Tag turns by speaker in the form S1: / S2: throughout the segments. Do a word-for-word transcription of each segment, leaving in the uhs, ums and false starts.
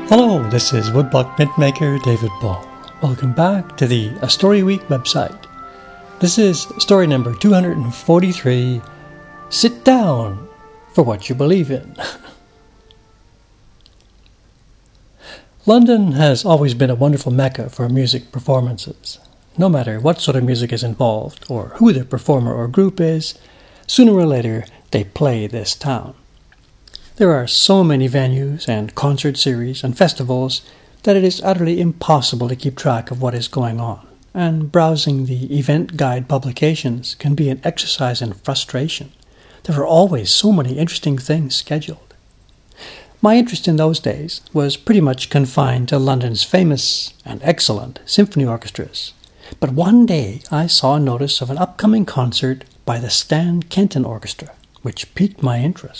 S1: Hello, this is Woodblock Mintmaker David Ball. Welcome back to the A Story Week website. This is story number two hundred forty-three, Sit Down for What You Believe In. London has always been a wonderful mecca for music performances. No matter what sort of music is involved, or who the performer or group is, sooner or later they play this town. There are so many venues and concert series and festivals that it is utterly impossible to keep track of what is going on, and browsing the event guide publications can be an exercise in frustration. There are always so many interesting things scheduled. My interest in those days was pretty much confined to London's famous and excellent symphony orchestras, but one day I saw a notice of an upcoming concert by the Stan Kenton Orchestra, which piqued my interest.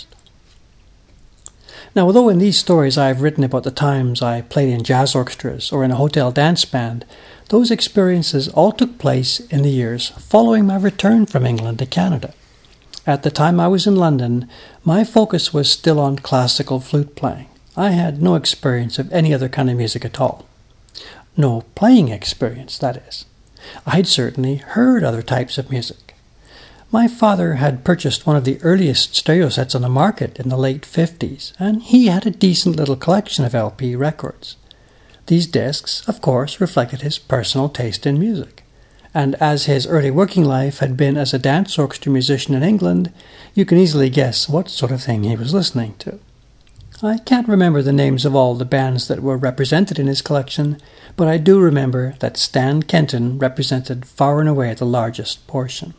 S1: Now, although in these stories I have written about the times I played in jazz orchestras or in a hotel dance band, those experiences all took place in the years following my return from England to Canada. At the time I was in London, my focus was still on classical flute playing. I had no experience of any other kind of music at all. No playing experience, that is. I had certainly heard other types of music. My father had purchased one of the earliest stereo sets on the market in the late fifties, and he had a decent little collection of L P records. These discs, of course, reflected his personal taste in music, and as his early working life had been as a dance orchestra musician in England, you can easily guess what sort of thing he was listening to. I can't remember the names of all the bands that were represented in his collection, but I do remember that Stan Kenton represented far and away the largest portion.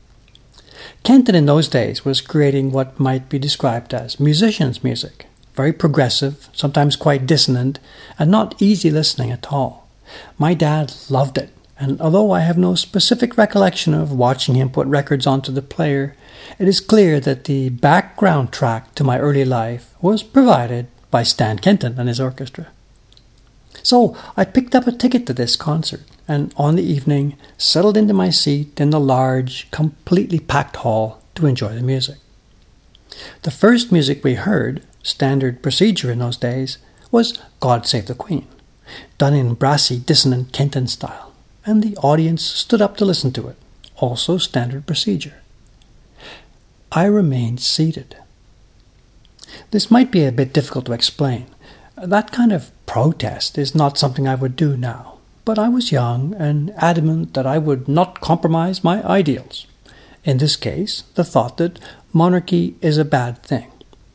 S1: Kenton in those days was creating what might be described as musician's music, very progressive, sometimes quite dissonant, and not easy listening at all. My dad loved it, and although I have no specific recollection of watching him put records onto the player, it is clear that the background track to my early life was provided by Stan Kenton and his orchestra. So I picked up a ticket to this concert, and on the evening settled into my seat in the large, completely packed hall to enjoy the music. The first music we heard, standard procedure in those days, was God Save the Queen, done in brassy, dissonant Kenton style, and the audience stood up to listen to it, also standard procedure. I remained seated. This might be a bit difficult to explain. That kind of protest is not something I would do now, but I was young and adamant that I would not compromise my ideals. In this case, the thought that monarchy is a bad thing.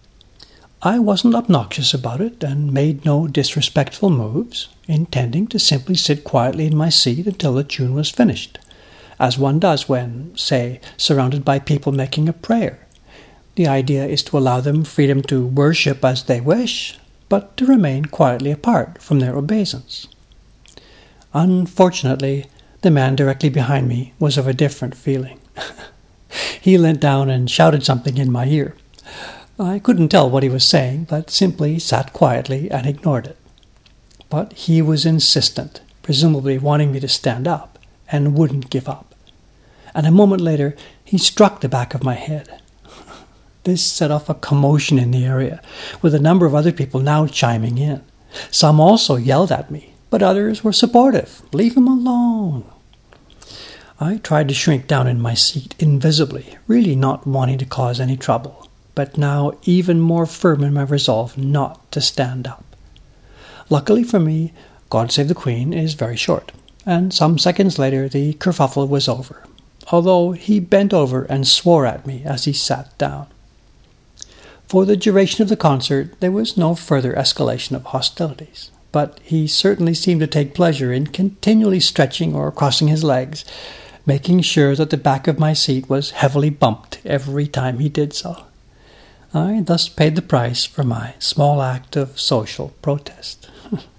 S1: I wasn't obnoxious about it and made no disrespectful moves, intending to simply sit quietly in my seat until the tune was finished, as one does when, say, surrounded by people making a prayer. The idea is to allow them freedom to worship as they wish, but to remain quietly apart from their obeisance. Unfortunately, the man directly behind me was of a different feeling. He leant down and shouted something in my ear. I couldn't tell what he was saying, but simply sat quietly and ignored it. But he was insistent, presumably wanting me to stand up, and wouldn't give up. And a moment later, he struck the back of my head. This set off a commotion in the area, with a number of other people now chiming in. Some also yelled at me, but others were supportive. Leave him alone. I tried to shrink down in my seat invisibly, really not wanting to cause any trouble, but now even more firm in my resolve not to stand up. Luckily for me, God Save the Queen is very short, and some seconds later the kerfuffle was over, although he bent over and swore at me as he sat down. For the duration of the concert, there was no further escalation of hostilities, but he certainly seemed to take pleasure in continually stretching or crossing his legs, making sure that the back of my seat was heavily bumped every time he did so. I thus paid the price for my small act of social protest.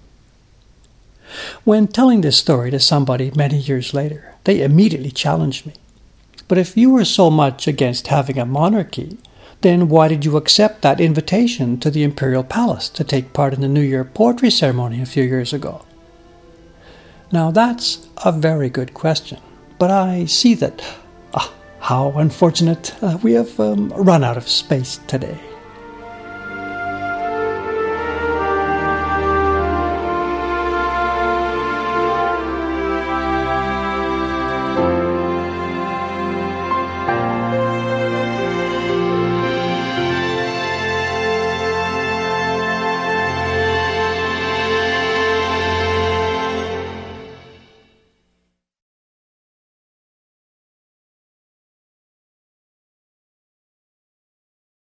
S1: When telling this story to somebody many years later, they immediately challenged me. But if you were so much against having a monarchy, then why did you accept that invitation to the Imperial Palace to take part in the New Year poetry ceremony a few years ago? Now that's a very good question, but I see that, ah, how unfortunate, uh, we have um, run out of space today.